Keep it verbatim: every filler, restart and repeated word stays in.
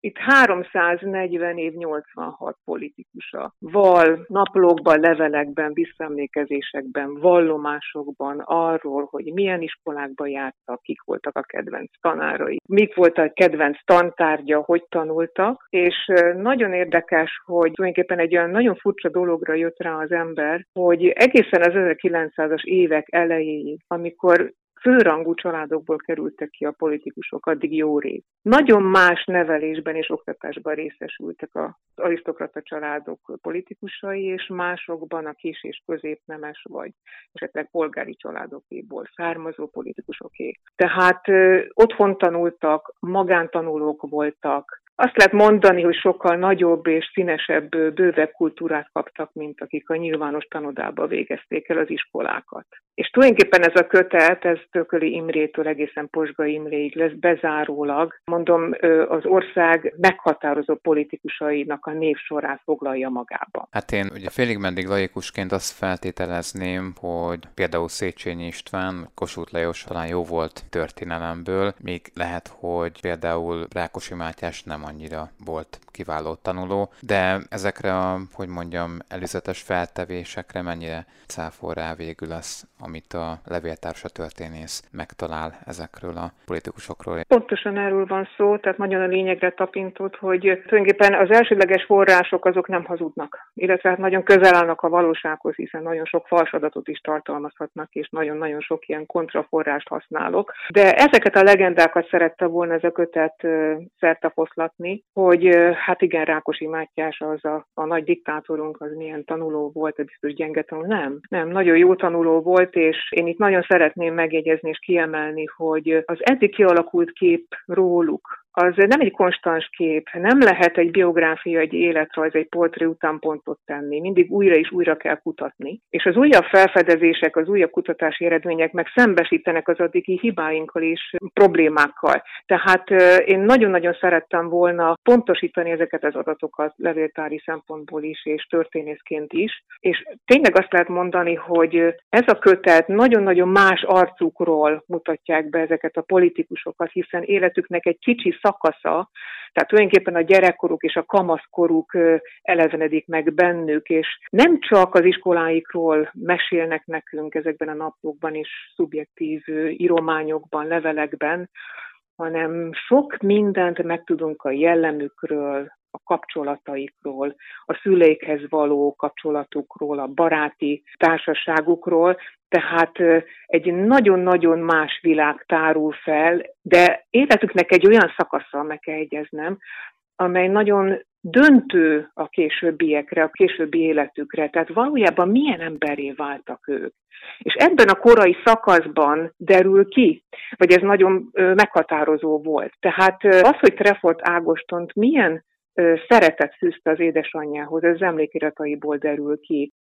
Itt háromszáznegyven év, nyolcvanhat politikusa. Val, naplókban, levelekben, visszaemlékezésekben, vallomásokban arról, hogy milyen iskolákba jártak, kik voltak a kedvenc tanárai, mik voltak a kedvenc tantárgya, hogy tanultak, és nagyon érdekes, hogy tulajdonképpen egy olyan nagyon furcsa dologra jött rá az ember, hogy egészen az ezerkilencszázas évek elejéig, amikor főrangú családokból kerültek ki a politikusok, addig jó rég. Nagyon más nevelésben és oktatásban részesültek az arisztokrata családok politikusai, és másokban a kis- és középnemes, vagy esetleg polgári családokéból származó politikusoké. Tehát ö, otthon tanultak, magántanulók voltak. Azt lehet mondani, hogy sokkal nagyobb és színesebb, bővebb kultúrát kaptak, mint akik a nyilvános tanodába végezték el az iskolákat. És tulajdonképpen ez a kötet, ez Tököli Imrétől egészen Posgai Imréig lesz bezárólag, mondom, az ország meghatározó politikusainak a névsorát foglalja magába. Hát én ugye félig meddig laikusként azt feltételezném, hogy például Széchenyi István, Kossuth Lajos talán jó volt történelemből, még lehet, hogy például Rákosi Mátyás nem annyira volt kiváló tanuló, de ezekre a, hogy mondjam, előzetes feltevésekre mennyire cáfol rá végül az, amit a levéltársa történész megtalál ezekről a politikusokról. Pontosan erről van szó, tehát nagyon a lényegre tapintott, hogy tulajdonképpen az elsődleges források azok nem hazudnak, illetve hát nagyon közel állnak a valósághoz, hiszen nagyon sok falsadatot is tartalmazhatnak, és nagyon-nagyon sok ilyen kontraforrást használok. De ezeket a legendákat szerette volna ez a kötet szertefoszlatni, hogy hát igen, Rákosi Mátyás az a, a nagy diktátorunk, az milyen tanuló volt, ez biztos gyenge tanuló. Nem, nem, nagyon jó tanuló volt, és én itt nagyon szeretném megjegyezni és kiemelni, hogy az eddig kialakult kép róluk, az nem egy konstans kép, nem lehet egy biográfia, egy életrajz, egy portré után pontot tenni. Mindig újra és újra kell kutatni. És az újabb felfedezések, az újabb kutatási eredmények meg szembesítenek az addigi hibáinkkal és problémákkal. Tehát én nagyon-nagyon szerettem volna pontosítani ezeket az adatokat levéltári szempontból is, és történészként is. És tényleg azt lehet mondani, hogy ez a kötet nagyon-nagyon más arcukról mutatják be ezeket a politikusokat, hiszen életüknek egy kicsi szakasza, tehát tulajdonképpen a gyerekkoruk és a kamaszkoruk elevenedik meg bennük, és nem csak az iskoláikról mesélnek nekünk ezekben a naplókban és szubjektív írományokban, levelekben, hanem sok mindent megtudunk a jellemükről, a kapcsolataikról, a szüleikhez való kapcsolatukról, a baráti társaságukról, tehát egy nagyon-nagyon más világ tárul fel, de életüknek egy olyan szakasza, meg kell jegyeznem, amely nagyon döntő a későbbiekre, a későbbi életükre. Tehát valójában milyen emberré váltak ők. És ebben a korai szakaszban derül ki, vagy ez nagyon meghatározó volt. Tehát az, hogy Trefort Ágostont milyen szeretet fűzte az édesanyjához, ez az emlékirataiból derül ki.